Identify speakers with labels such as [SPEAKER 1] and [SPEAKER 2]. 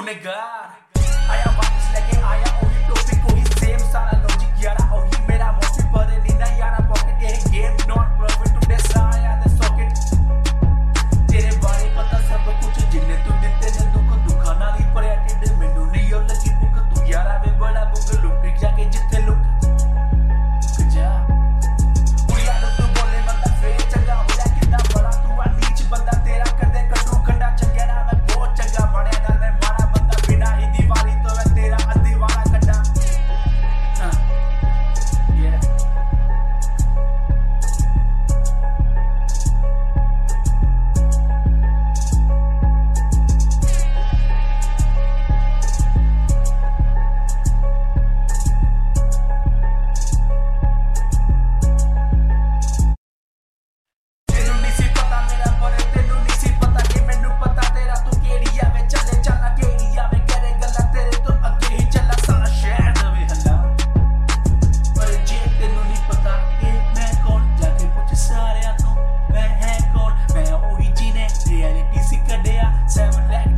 [SPEAKER 1] गुनहगार आया वापस लेके आया वही टॉपिक वही सेम सारा लॉजिक यारा वही मेरा मोटिव पर नीना यारा पॉकेट ये game not profit to desire the socket तेरे बारे पता सब कुछ जिन्ने तू दिते ने दुख दुखाना री परेटेड मेनू नहीं और लगी बुक तू यारा वे बड़ा बुक लुक जाके जिथे लुक जा उया तू बोले बंदा फेर चंगा होया कितना बड़ा तू आ नीच बंदा तेरा कदे कड्डू खंडा चंगेरा मैं बहुत चंगा बड़े नाल मैं मारा बंदा बिना ही दीवारी तो मैं तेरा दीवारा कड्डा Seven